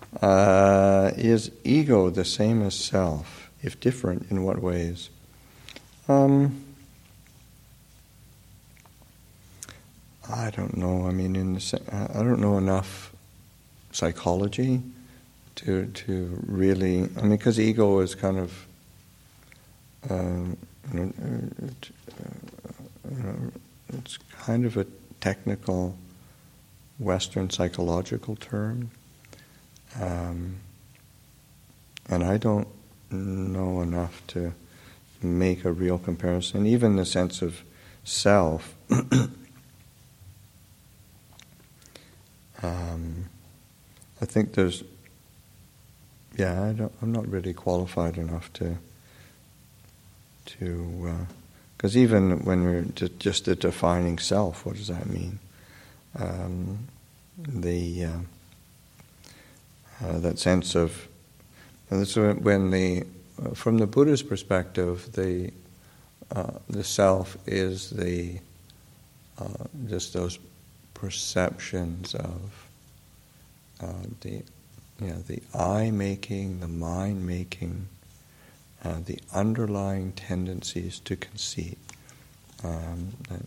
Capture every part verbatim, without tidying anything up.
Uh, is ego the same as self? If different, in what ways? Um, I don't know. I mean, in the, I don't know enough psychology to to really. I mean, because ego is kind of, um, you know, it, uh, you know, it's kind of a technical Western psychological term, um, and I don't know enough to make a real comparison. Even the sense of self. Um, I think there's, yeah, I don't, I'm not really qualified enough to, to, because uh, even when we're just, just a defining self, what does that mean? Um, the uh, uh, that sense of, and that's when the, uh, from the Buddha's perspective, the uh, the self is the uh, just those perceptions of uh, the, you know, the I making, the mind making, uh, the underlying tendencies to conceit. Um, that,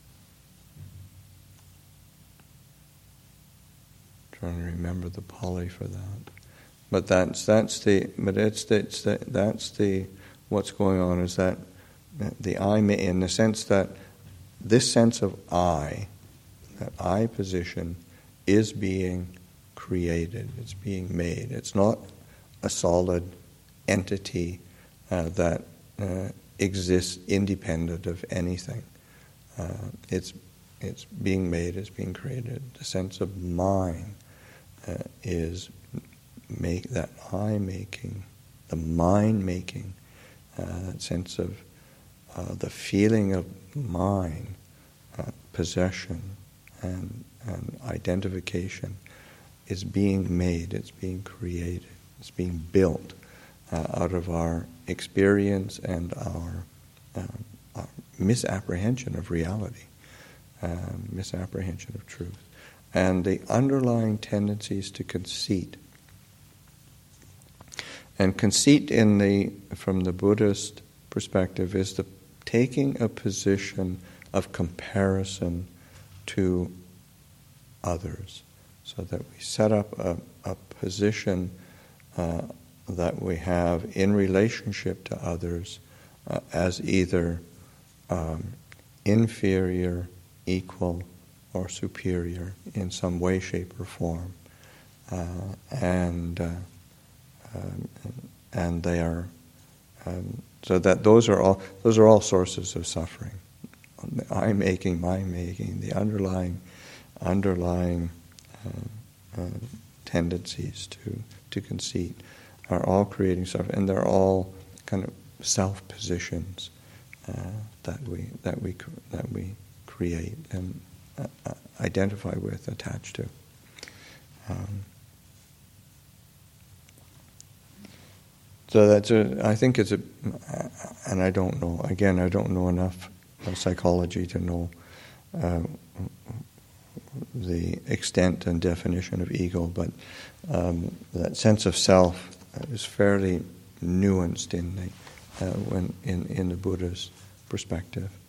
trying to remember the Pali for that, but that's that's the but it's the, it's the, that's the what's going on is that the I in the sense that this sense of I. That I position is being created, it's being made. It's not a solid entity uh, that uh, exists independent of anything. Uh, it's it's being made, it's being created. The sense of mine uh, is make that I making, the mind making, uh, that sense of uh, the feeling of mine, uh, possession, And, and identification is being made, it's being created, it's being built uh, out of our experience and our, uh, our misapprehension of reality, uh, misapprehension of truth. And the underlying tendencies to conceit. And conceit in the from the Buddhist perspective is the taking a position of comparison to others, so that we set up a, a position uh, that we have in relationship to others uh, as either um, inferior, equal, or superior in some way, shape, or form, uh, and uh, um, and they are um, so that those are all those are all sources of suffering. The I making, my making, the underlying, underlying uh, uh, tendencies to, to conceit are all creating suffering, and they're all kind of self positions uh, that we that we that we create and uh, identify with, attach to. Um, so that's a. I think it's a, and I don't know. Again, I don't know enough psychology to know uh, the extent and definition of ego, but um, that sense of self is fairly nuanced in the uh, when in in the Buddha's perspective.